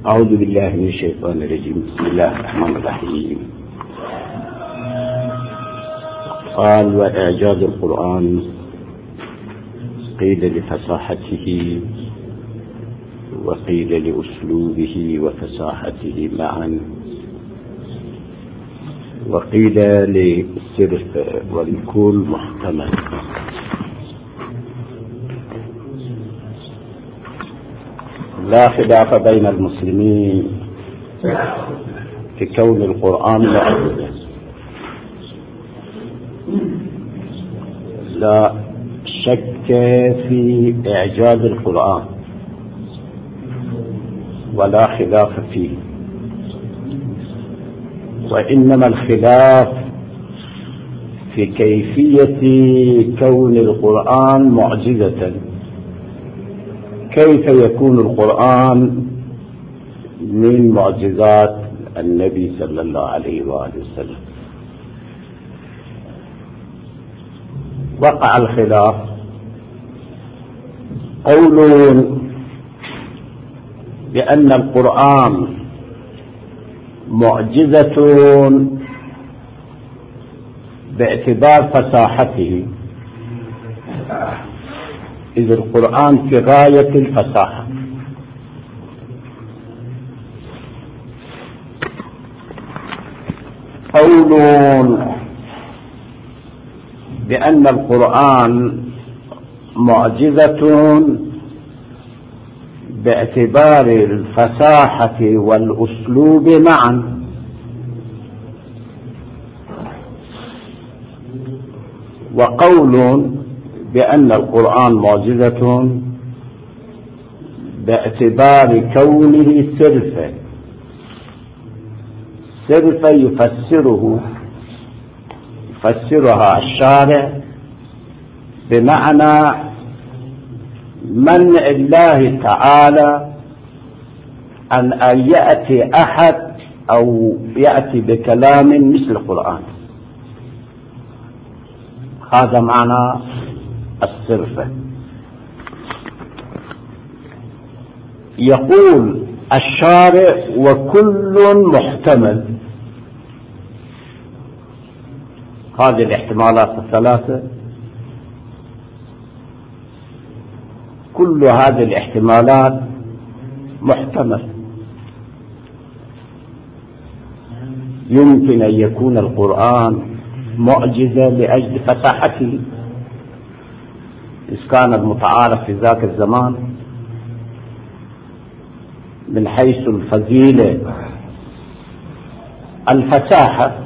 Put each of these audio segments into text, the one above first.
أعوذ بالله من الشيطان الرجيم. بسم الله الرحمن الرحيم. قال: وإعجاز القرآن قيل لفصاحته وقيل لأسلوبه وفصاحته معا، وقيل للصرف والكل محتمل. لا خلاف بين المسلمين في كون القرآن معجزة، لا شك في إعجاز القرآن ولا خلاف فيه، وإنما الخلاف في كيفية كون القرآن معجزة. كيف يكون القرآن من معجزات النبي صلى الله عليه وآله وسلم؟ وقع الخلاف. قولون بأن القرآن معجزة باعتبار فصاحته، إذ القرآن في غاية الفصاحة. قولون بأن القرآن معجزة باعتبار الفصاحة والأسلوب معا، وقول بأن القرآن معجزة باعتبار كونه سرفا يفسرها الشارع بمعنى منع الله تعالى أن يأتي أحد أو يأتي بكلام مثل القرآن. هذا معنى الصرفة. يقول الشارع: وكل محتمل. هذه الاحتمالات الثلاثة، كل هذه الاحتمالات محتمل. يمكن أن يكون القرآن معجزة لأجل فصاحته، إذ كان المتعارف في ذاك الزمان من حيث الفضيلة الفصاحة،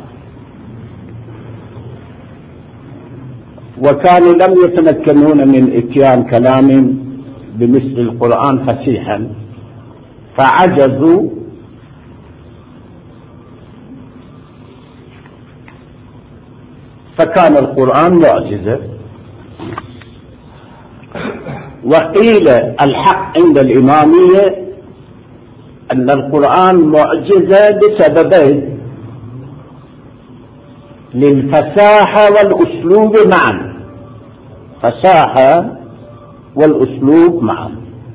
وكانوا لم يتمكنون من إتيان كلام بمثل القرآن فصيحا، فعجزوا فكان القرآن معجزة. وقيل الحق عند الإمامية أن القرآن معجزة بسببين: للفصاحة والأسلوب معا، فصاحة والأسلوب معا.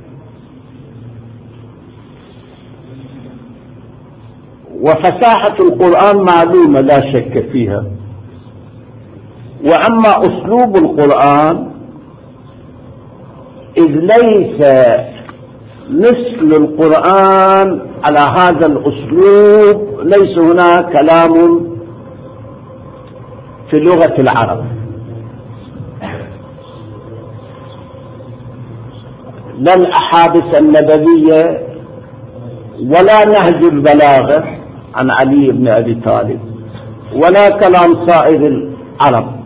وفصاحة القرآن معلومة لا شك فيها، وأما أسلوب القرآن إذ ليس مثل القرآن على هذا الأسلوب، ليس هناك كلام في لغة العرب، لا الأحاديث النبوية ولا نهج البلاغة عن علي بن أبي طالب ولا كلام سائر العرب.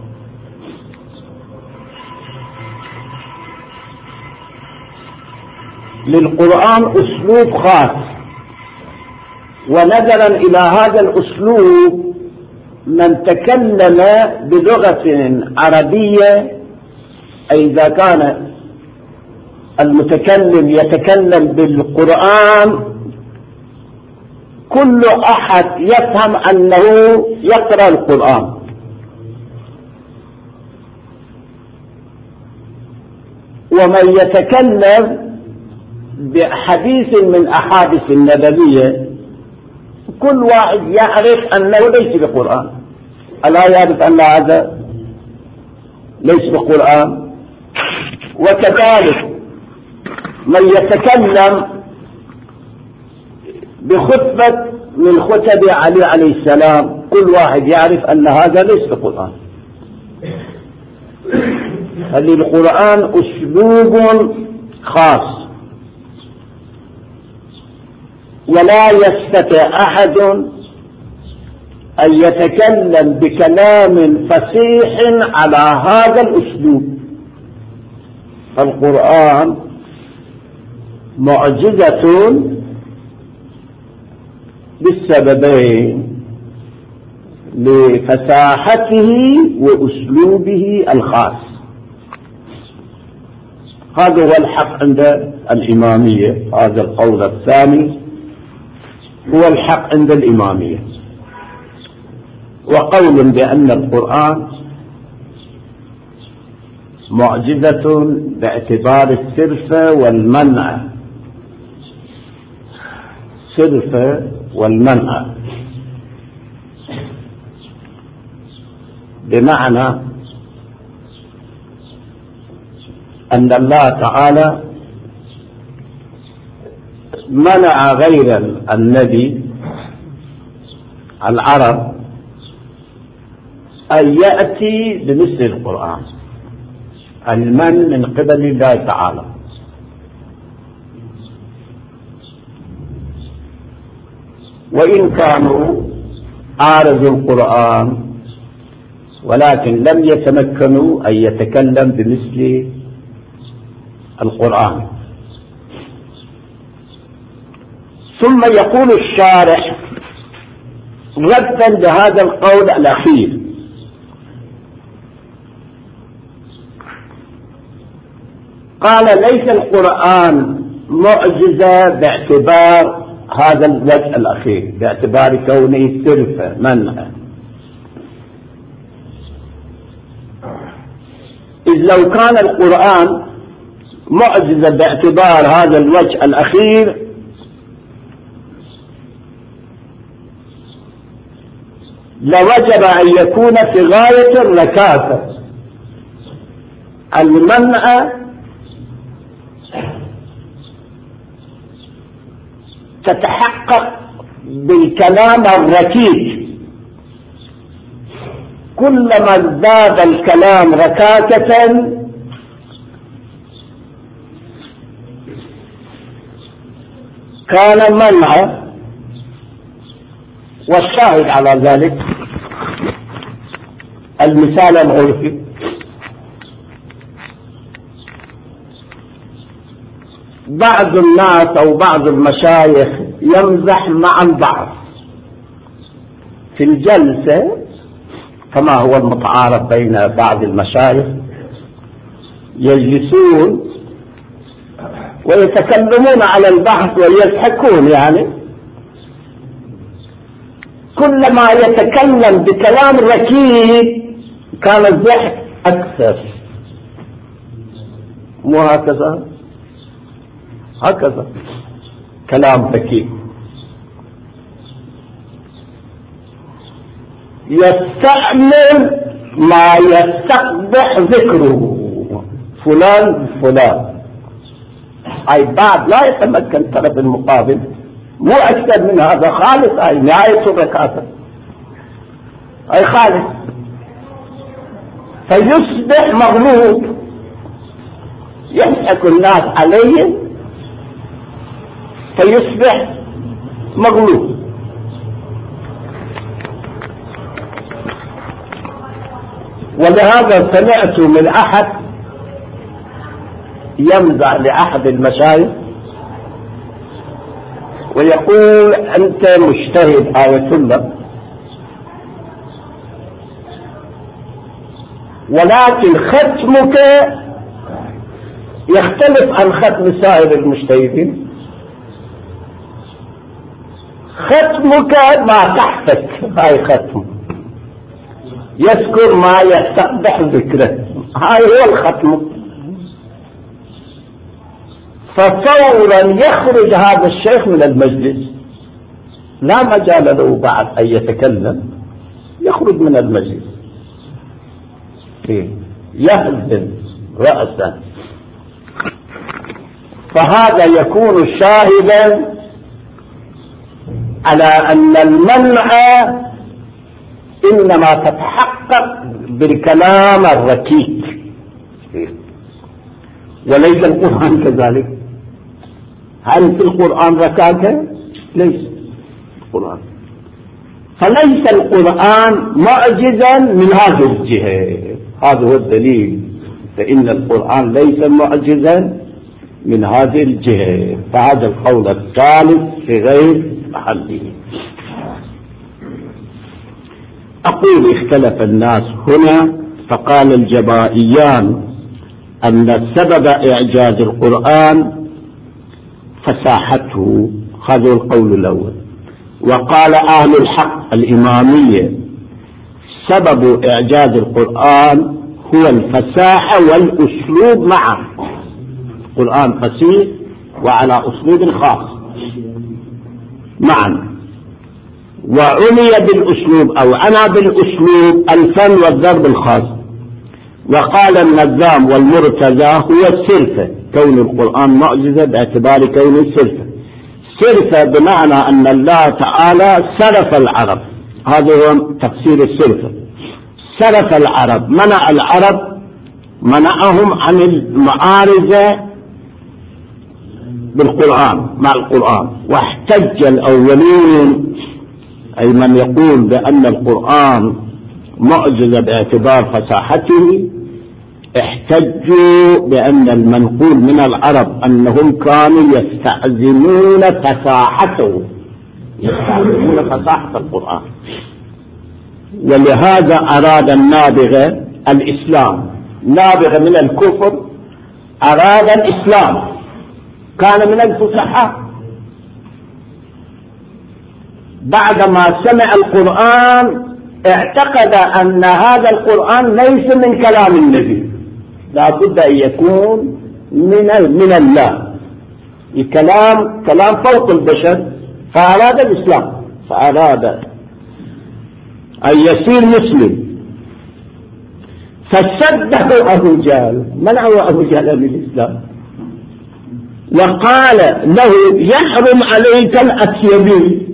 للقرآن أسلوب خاص، ونظرا إلى هذا الأسلوب من تكلم بلغة عربية، أي إذا كان المتكلم يتكلم بالقرآن، كل أحد يفهم أنه يقرأ القرآن، ومن يتكلم بحديث من أحاديث النبوية كل واحد يعرف أنه ليس بقرآن. ألا يعرف أن هذا ليس بقرآن؟ وكذلك من يتكلم بخطبة من خطب علي عليه السلام كل واحد يعرف أن هذا ليس بقرآن. القرآن أسلوب خاص، ولا يستطيع أحد أن يتكلم بكلام فصيح على هذا الأسلوب. القرآن معجزة بالسببين: لفصاحته وأسلوبه الخاص. هذا هو الحق عند الإمامية. هذا القول الثاني هو الحق عند الإمامية. وقول بأن القرآن معجزة باعتبار الصرف والمنع، صرف والمنع، بمعنى أن الله تعالى منع غير النبي العرب أن يأتي بمثل القرآن، المن من قبل الله تعالى. وإن كانوا عارضوا القرآن ولكن لم يتمكنوا أن يتكلم بمثل القرآن. ثم يقول الشارح ردا لهذا القول الأخير: قال ليس القرآن معجزة باعتبار هذا الوجه الأخير، باعتبار كونه صرف منع. إذ لو كان القرآن معجزة باعتبار هذا الوجه الأخير لوجب أن يكون في غاية الركاكة. المنع تتحقق بالكلام الركيك، كلما زاد الكلام ركاكة كان منع. والشاهد على ذلك المثال العرفي: بعض الناس أو بعض المشايخ يمزح مع البعض في الجلسة، كما هو المتعارف بين بعض المشايخ، يجلسون ويتكلمون على البحث ويضحكون. يعني كلما يتكلم بكلام ركيك كان الضحك أكثر. مو هكذا؟ هكذا كلام ركيك. يستعمل ما يستقبح ذكره، فلان فلان، أي بعد لا يتمكن الطرف المقابل، مو أكثر من هذا خالص، أي نهاية الركعة، أي خالص، فيصبح مغلوب، يضحك الناس عليه فيصبح مغلوب. ولهذا سمعت من أحد يمزح لأحد المشايخ ويقول: أنت مجتهد آية الله، ولكن ختمك يختلف عن ختم سائر المجتهدين. ختمك ما تحتك، هاي ختم، يذكر ما يستقبح ذكره، هاي هو الختم. ففورا يخرج هذا الشيخ من المجلس، لا مجال له بعد أن يتكلم، يخرج من المجلس يهزم رأسا. فهذا يكون شاهدا على أن المنع إنما تتحقق بالكلام الركيك، وليس القرآن كذلك. هل في القرآن ركاكة؟ ليس القرآن. فليس القرآن معجزا من هذه الجهة، هذا هو الدليل، فإن القرآن ليس معجزا من هذه الجهة. فهذا القول الثالث في غير محله. أقول اختلف الناس هنا، فقال الجبائيان أن سبب إعجاز القرآن فساحته، هذا القول الأول. وقال أهل الحق الإمامية سبب إعجاز القرآن هو الفساحة والأسلوب معا، القرآن فصيح وعلى أسلوب خاص معا، وعني بالأسلوب أو أنا بالأسلوب الفن والضرب الخاص. وقال النظام والمرتضى هو السلفة، كون القرآن معجزة باعتبار كونه السلفة. سلفة بمعنى أن الله تعالى سلف العرب، هذا هو تفسير السلفة. سلف العرب، منع العرب، منعهم عن المعارضة بالقرآن مع القرآن. واحتج الأولين، أي من يقول بأن القرآن معجزة باعتبار فصاحته، احتجوا بأن المنقول من العرب أنهم كانوا يستعزمون فصاحته، يستعزمون فصاحة القرآن. ولهذا أراد النابغة الإسلام، نابغة من الكفر أراد الإسلام، كان من الفصحاء. بعدما سمع القرآن اعتقد أن هذا القرآن ليس من كلام النبي، لا بد أن يكون من الله، الكلام كلام فوق البشر. فأراد الإسلام، فأراد أن يصير مسلم، فسده أبو جهل، منعه أبو جهل من الإسلام، وقال له يحرم عليك الأسيبي،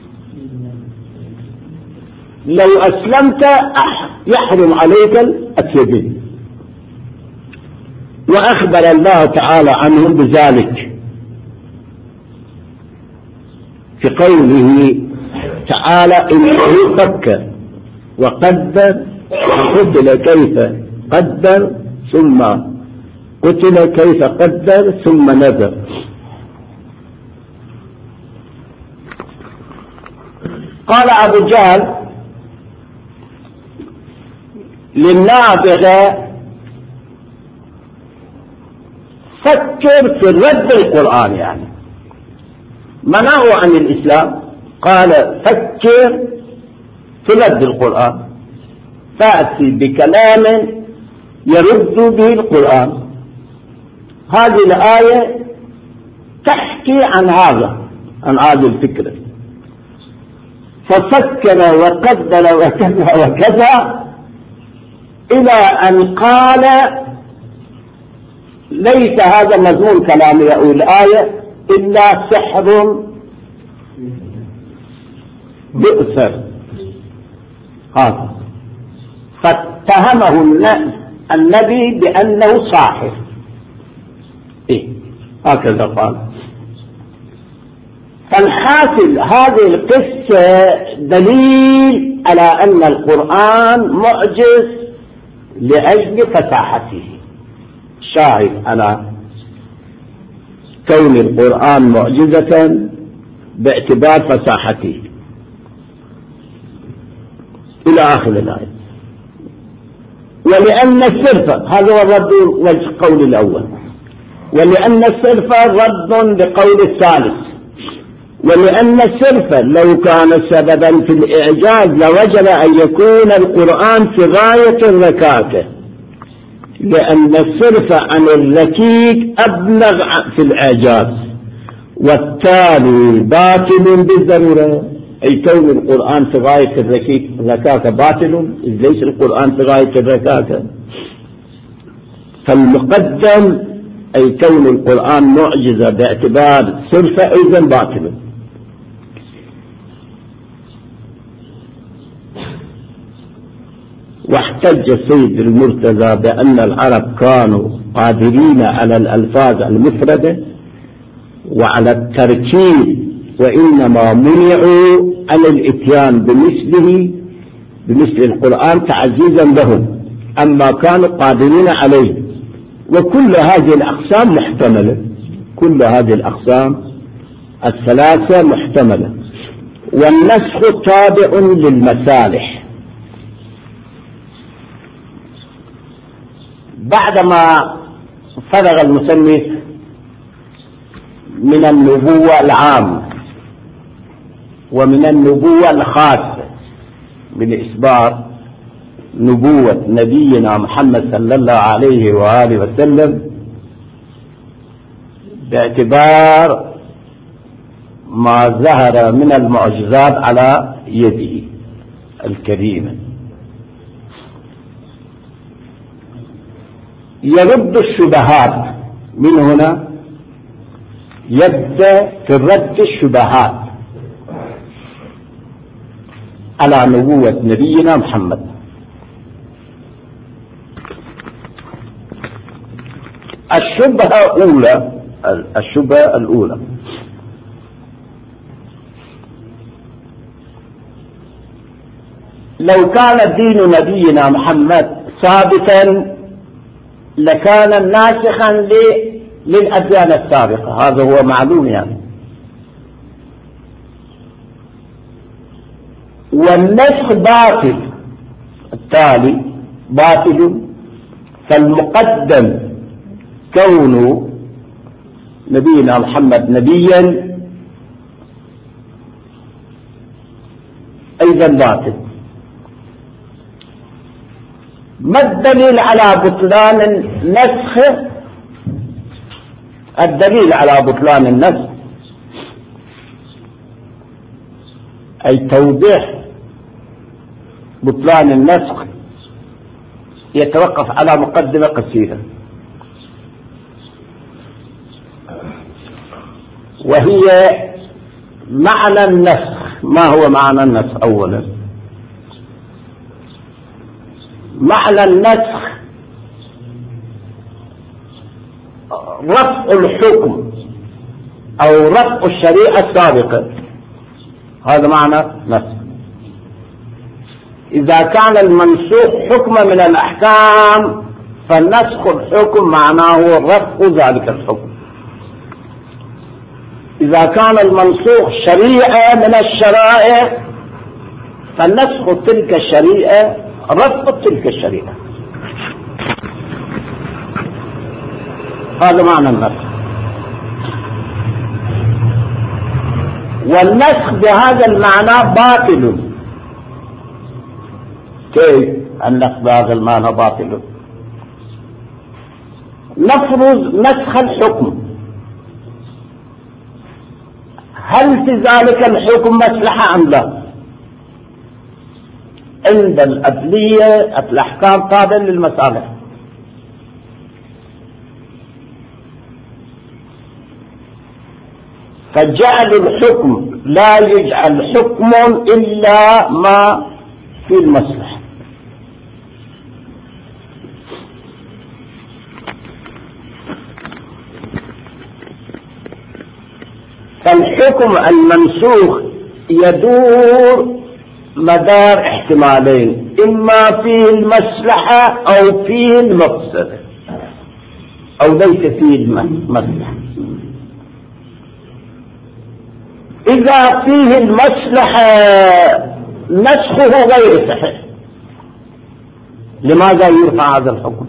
لو أسلمت يحرم عليك الأسيبي. وأخبر الله تعالى عنهم بذلك في قوله تعالى إنه فكر وقدر فقتل كيف قدر ثم قتل كيف قدر ثم نذر. قال أبو جهل للنابغة فكر في رد القرآن، يعني منعه عن الإسلام، قال فكر في رد القرآن، فأتي بكلام يرد به القرآن. هذه الآية تحكي عن هذا، عن هذه الفكرة. ففكر وقدر وكذا وكذا إلى أن قال ليس هذا مضمون كلام الآية إلا سحر بؤثر هذا. فاتهمه النبي بأنه ساحر، هكذا قال. فالحاصل هذه القصة دليل على أن القرآن معجز لأجل فصاحته. شاهد على كون القرآن معجزة باعتبار فصاحته إلى آخر الآية. ولأن الصرف، هذا هو الرد والقول الأول، ولأن الصرف رد لقول الثالث، ولأن الصرف لو كان سببا في الإعجاز لوجب أن يكون القرآن في غاية الركاكة، لأن الصرف عن الركيك أبلغ في الإعجاز، والتالي باطل بالضرورة. أي كون القرآن في غاية الركاكة باطل، ليس القرآن في غاية الركاكة. فالمقدم أي كون القرآن معجزة باعتبار صرفة أيضا باطل. واحتج السيد المرتضى بأن العرب كانوا قادرين على الألفاظ المفردة وعلى التركيب، وإنما منعوا عن الإتيان بمثل القرآن تعزيزا لهم، أما كانوا قادرين عليه. وكل هذه الأقسام محتملة، كل هذه الأقسام الثلاثة محتملة. والنسخ تابع للمصالح. بعدما فرغ المصنف من النبوة العامة ومن النبوة الخاصة بالإثبات نبوة نبينا محمد صلى الله عليه وآله وسلم باعتبار ما ظهر من المعجزات على يده الكريمة، يرد الشبهات. من هنا يبدأ في رد الشبهات على نبوة نبينا محمد. الشبهة الأولى لو كان دين نبينا محمد ثابتا لكان ناسخا للأديان السابقة، هذا هو معلوم يعني. والنسخ باطل، التالي باطل. فالمقدم كون نبينا محمد نبيا أيضا باطل. ما الدليل على بطلان النسخ؟ الدليل على بطلان النسخ أي توضيح بطلان النسخ يتوقف على مقدمة قصيرة، وهي معنى النسخ. ما هو معنى النسخ؟ أولا معنى النسخ رفع الحكم أو رفع الشريعة السابقة، هذا معنى نسخ. إذا كان المنسوخ حكما من الأحكام فالنسخ الحكم معناه رفع ذلك الحكم. إذا كان المنسوخ شريعة من الشرائع فالنسخ تلك الشريعة رفع تلك الشريعة، هذا معنى النسخ. والنسخ بهذا المعنى باطل. كيف النسخ بهذا المعنى باطل؟ نفرض نسخ الحكم، هل في ذلك الحكم مصلحة أم لا؟ عند الأدلية الأحكام تابعة للمصالح، فجعل الحكم لا يجعل حكم إلا ما في المصلحة. فالحكم المنسوخ يدور مدار احتمالين، إما فيه المصلحة أو فيه المفسدة أو ليس فيه المصلحة. إذا فيه المصلحة نسخه غير صحيح، لماذا يرفع هذا الحكم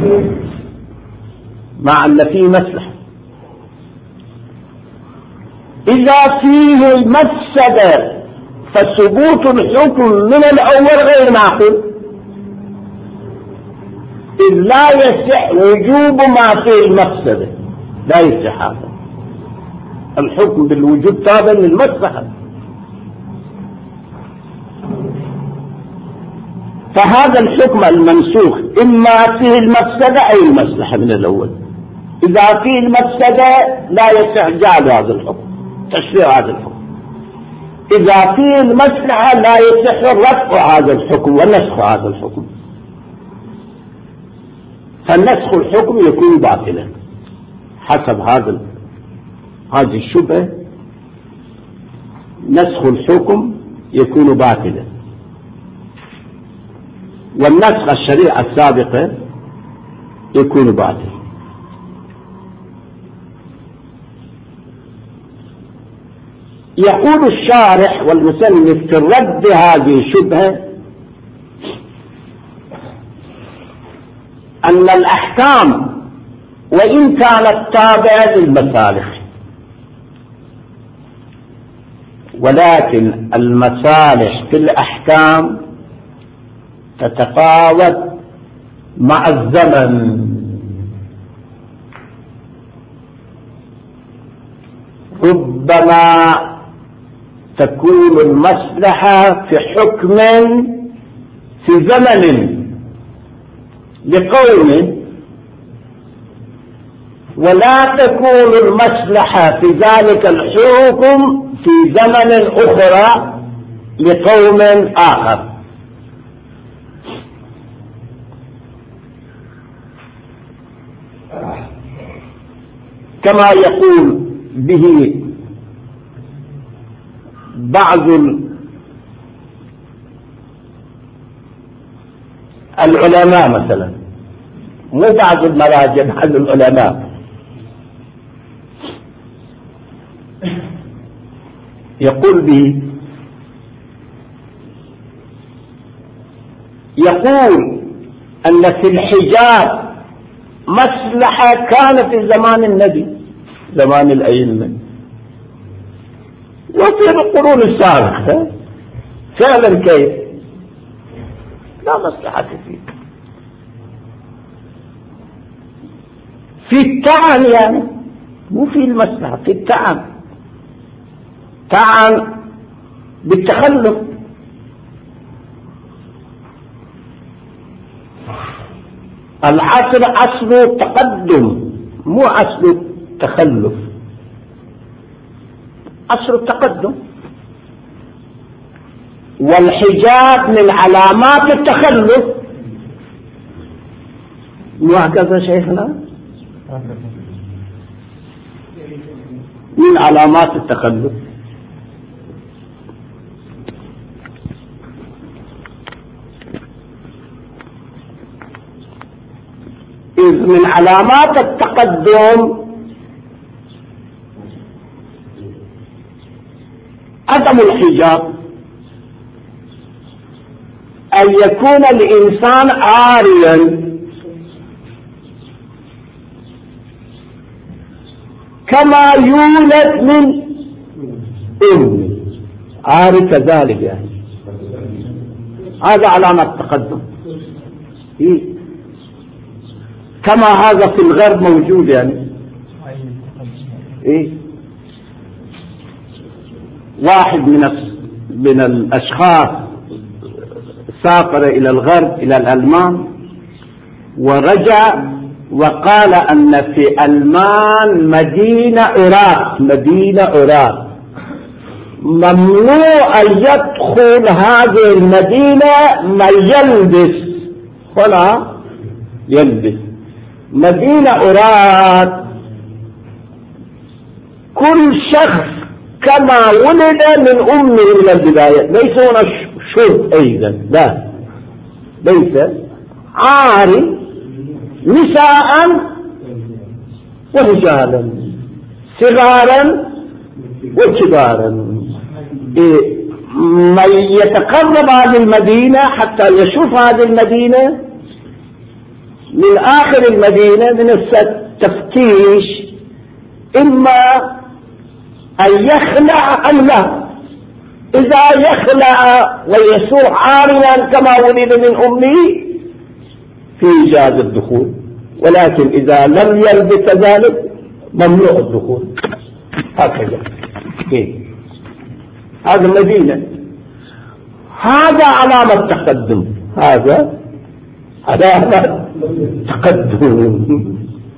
مع أن فيه مصلحة؟ إذا فيه المفسدة فثبوت الحكم من الأول غير معقول. إذ لا يصح وجوب ما فيه المفسدة، لا يصح هذا الحكم بالوجوب تابع للمصلحة. فهذا الحكم المنسوخ إما فيه المفسدة أو المصلحة من الأول. إذا فيه المفسدة لا يصح جعل هذا الحكم، تشريع هذا الحكم. إذا فيه المصلحة لا يصح رفع هذا الحكم ونسخ هذا الحكم. فنسخ الحكم يكون باطلا حسب هذه الشبهة. نسخ الحكم يكون باطلا، والنسخ الشريعة السابقة يكون باطلا. يقول الشارح والمصنف في الرد هذه الشبهة أن الأحكام وإن كانت تابعة للمصالح، ولكن المصالح في الأحكام تتفاوت مع الزمن. ربما تكون المصلحة في حكم في زمن لقوم، ولا تكون المصلحة في ذلك الحكم في زمن أخرى لقوم آخر. كما يقول به بعض العلماء، مثلا مو بعض المراجع، بعض العلماء يقول به، يقول أن في الحجاب مصلحة كانت في زمان النبي، زمان الأئمة، وفي القرون السابقة فعلا كيف لا مصلحة فيه. في الطعن يعني مو في المصلحة، في الطعن، طعن بالتخلف. العصر أصله التقدم مو أصله التخلف، أصل التقدم، والحجاب من علامات التخلف. وهكذا شيخنا من علامات التخلف. إذ من علامات التقدم عدم الحجاب، أن يكون الإنسان عاريا كما يولد من أمه، عاري كذلك يعني. هذا علامة التقدم. كما هذا في الغرب موجود يعني. واحد من الأشخاص سافر إلى الغرب إلى الألمان ورجع وقال أن في ألمان مدينة عراق ممنوع أن يدخل هذه المدينة من يلبس مدينة عراق كل شخص كما ولد من أمه إلى البداية، ليس هنا شرط أيضا، لا ليس عاري نساء ورجالا، صغارا وكبارا. من يتقرب هذه المدينة حتى يشوف هذه المدينة من آخر المدينة من التفتيش، إما أن يخلع أم لا. إذا يخلع ويسوع عاريا كما ولد من أمه في جواز الدخول، ولكن إذا لم يرد كذلك ممنوع الدخول. هكذا هذا مدينة، هذا علامة تقدم، هذا علامة تقدم.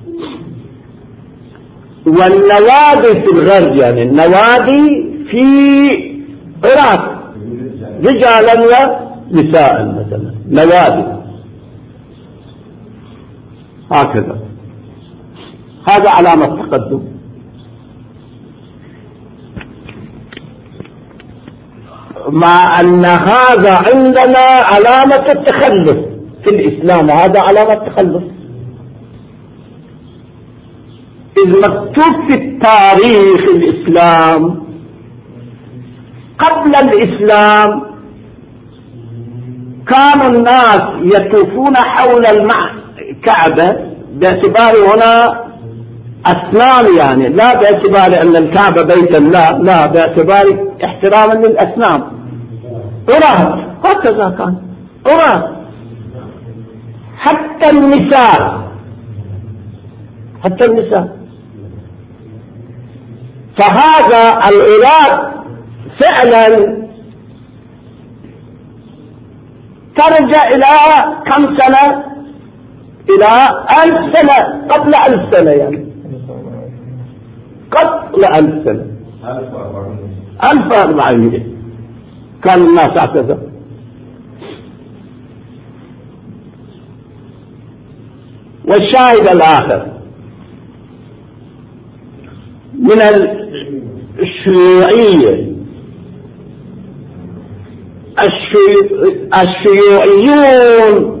والنوادي في الغرب، يعني النوادي في العراق رجالا ونساء مثلا، نوادي هكذا، هذا علامة تقدم. مع أن هذا عندنا علامة التخلف في الإسلام، هذا علامة تخلف. إذ مكتوب في التاريخ الإسلام قبل الإسلام كان الناس يطوفون حول الكعبة باعتبار هنا أصنام، يعني لا باعتبار أن الكعبة بيت الله، لا باعتبار احتراما للأصنام، عراة، هكذا كان عراة. حتى النساء فهذا العراة فعلا ترجع إلى كم سنة؟ إلى 1000 سنة، قبل 1000 سنة، يعني قبل 1000 سنة، 1400 كان الناس هكذا. والشاهد الآخر من الشيوعية، الشيوعيون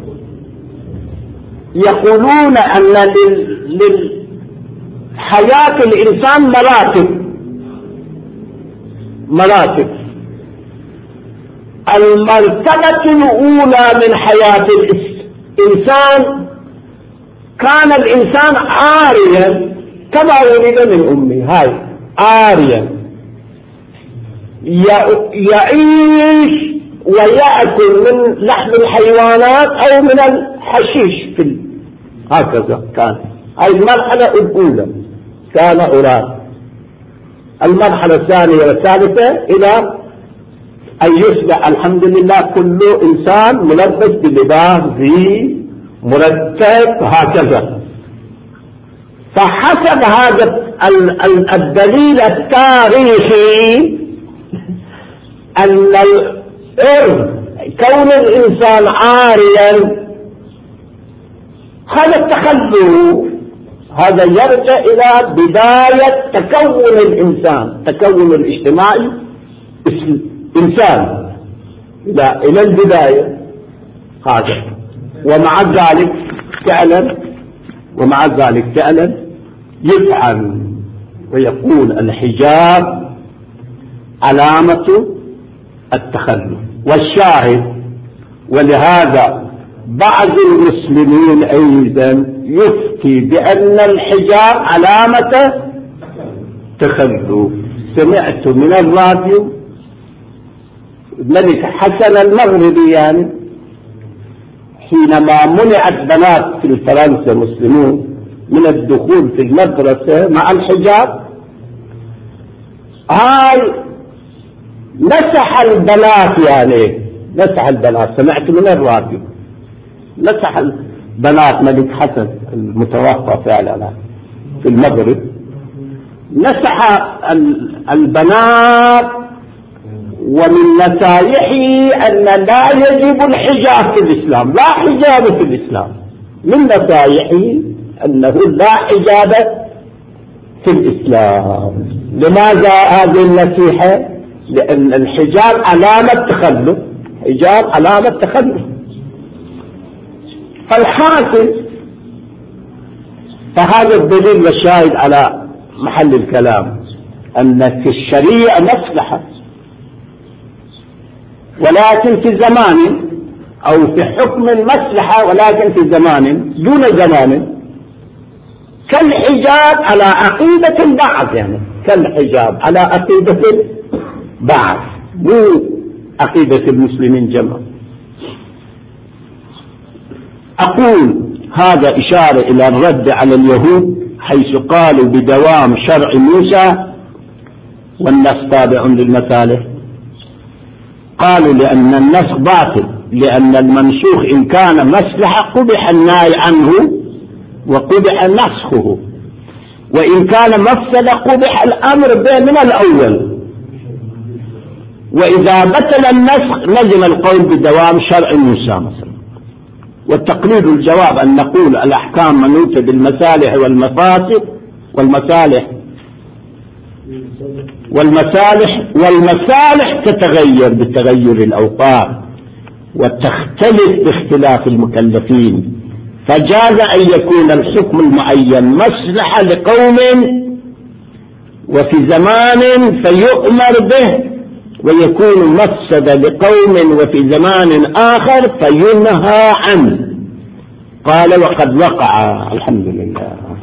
يقولون أن للحياة الإنسان مراتب. المرتبة الأولى من حياة الإنسان كان الإنسان عاريا كما ولد من أمه، هاي عاريا، يعيش ويأكل من لحم الحيوانات أو من الحشيش هكذا كان. هاي المرحلة الأولى كان عراة. المرحلة الثانية والثالثة إلى أن يصبح الحمد لله كل إنسان ملبس بلباس ذي مرتب هكذا. فحسب هذا الدليل التاريخي أن كون الإنسان عاريا هذا التخلف، هذا يرجع إلى بداية تكون الإنسان، تكون الاجتماعي إنسان إلى البداية هذا. ومع ذلك فعلا يفعل ويقول الحجاب علامة التخلف. والشاهد، ولهذا بعض المسلمين أيضا يفتي بأن الحجاب علامة تخلف. سمعت من الراديو الملك حسن المغربي يعني حينما منعت بنات في فرنسا مسلمون من الدخول في المدرسة مع الحجاب، هاي نسح البنات، يعني نسح البنات. سمعت من الراديو نسح البنات ملك حسن المتوفى فعلا في المغرب، نسح البنات. ومن نصائحه أن لا يجب الحجاب في الإسلام، لا حجاب في الإسلام. من نصائحه أنه لا حجاب في الإسلام. لماذا هذه النصيحة؟ لأن الحجاب علامة تخلف، حجاب علامة تخلف. فالحاصل، فهذا الدليل والشاهد على محل الكلام أن في الشريعة مصلحة، ولكن في زمان، أو في حكم المصلحة ولكن في زمان دون زمان، كالحجاب على عقيدة البعض، يعني كالحجاب على عقيدة البعض، مو عقيدة المسلمين جمعا. أقول هذا إشارة إلى الرد على اليهود حيث قالوا بدوام شرع موسى والنص تابع للمصالح. قالوا لأن النسخ باطل، لأن المنسوخ إن كان مصلحة قبح النهي عنه وقبح نسخه، وإن كان مفسدة قبح الأمر به من الأول. وإذا بطل النسخ لزم القول بدوام شرع موسى مثلا. والتقليد الجواب أن نقول الأحكام منوطة بالمصالح والمفاسد والمصالح تتغير بتغير الأوقات وتختلف باختلاف المكلفين، فجاز أن يكون الحكم المعين مصلحة لقوم وفي زمان فيؤمر به، ويكون مفسدة لقوم وفي زمان آخر فينهى عنه. قال وقد وقع الحمد لله.